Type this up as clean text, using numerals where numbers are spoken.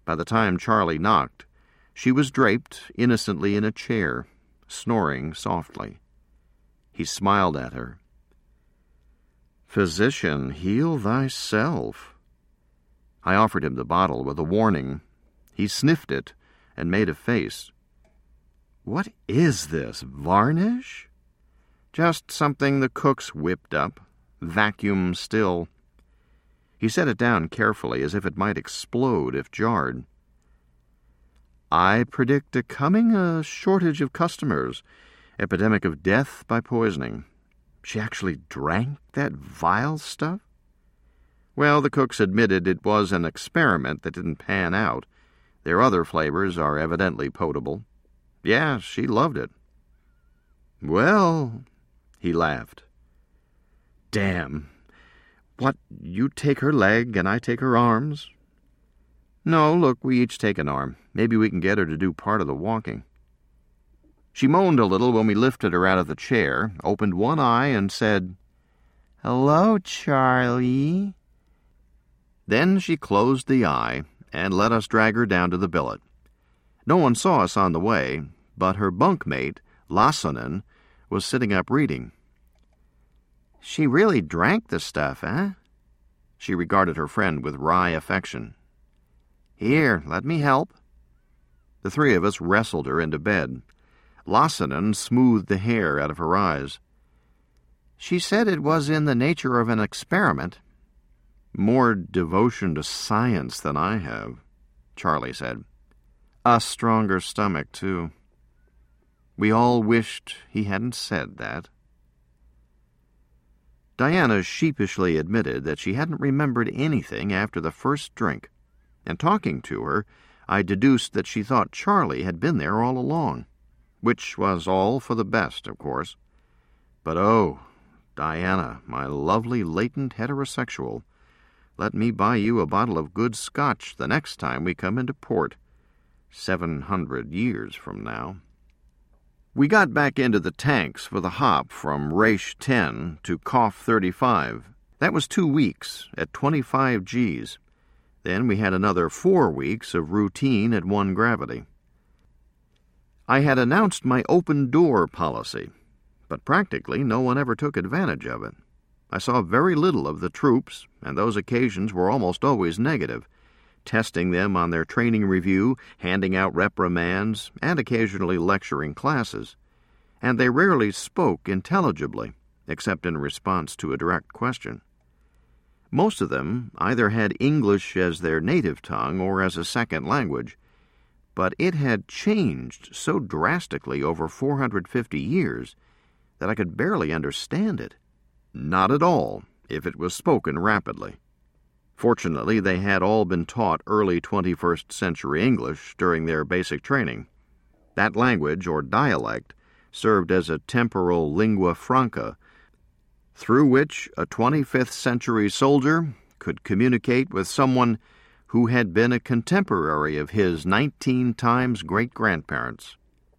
By the time Charlie knocked, she was draped innocently in a chair, snoring softly. He smiled at her. "Physician, heal thyself." I offered him the bottle with a warning. He sniffed it and made a face. "What is this, varnish?" "Just something the cooks whipped up. Vacuum still." He set it down carefully, as if it might explode if jarred. "I predict a coming shortage of customers, epidemic of death by poisoning." She actually drank that vile stuff? Well, the cooks admitted it was an experiment that didn't pan out. Their other flavors are evidently potable. Yeah, she loved it. "Well," he laughed. "Damn. What, you take her leg and I take her arms?" "No, look, we each take an arm. Maybe we can get her to do part of the walking." She moaned a little when we lifted her out of the chair, opened one eye, and said, "Hello, Charlie." Then she closed the eye and let us drag her down to the billet. No one saw us on the way, but her bunkmate, Lassonen, was sitting up reading. "She really drank the stuff, eh?" She regarded her friend with wry affection. "Here, let me help." The three of us wrestled her into bed. Lassonen smoothed the hair out of her eyes. "She said it was in the nature of an experiment." "More devotion to science than I have," Charlie said. "A stronger stomach, too." We all wished he hadn't said that. Diana sheepishly admitted that she hadn't remembered anything after the first drink, and talking to her, I deduced that she thought Charlie had been there all along, which was all for the best, of course. But oh, Diana, my lovely latent heterosexual, let me buy you a bottle of good Scotch the next time we come into port, 700 years from now. We got back into the tanks for the hop from Raish 10 to Cough 35. That was 2 weeks at 25 Gs. Then we had another 4 weeks of routine at 1 gravity. I had announced my open-door policy, but practically no one ever took advantage of it. I saw very little of the troops, and those occasions were almost always negative, testing them on their training review, handing out reprimands, and occasionally lecturing classes. And they rarely spoke intelligibly, except in response to a direct question. Most of them either had English as their native tongue or as a second language, but it had changed so drastically over 450 years that I could barely understand it. Not at all, if it was spoken rapidly. Fortunately, they had all been taught early 21st century English during their basic training. That language, or dialect, served as a temporal lingua franca, through which a 25th century soldier could communicate with someone who had been a contemporary of his 19 times great-grandparents.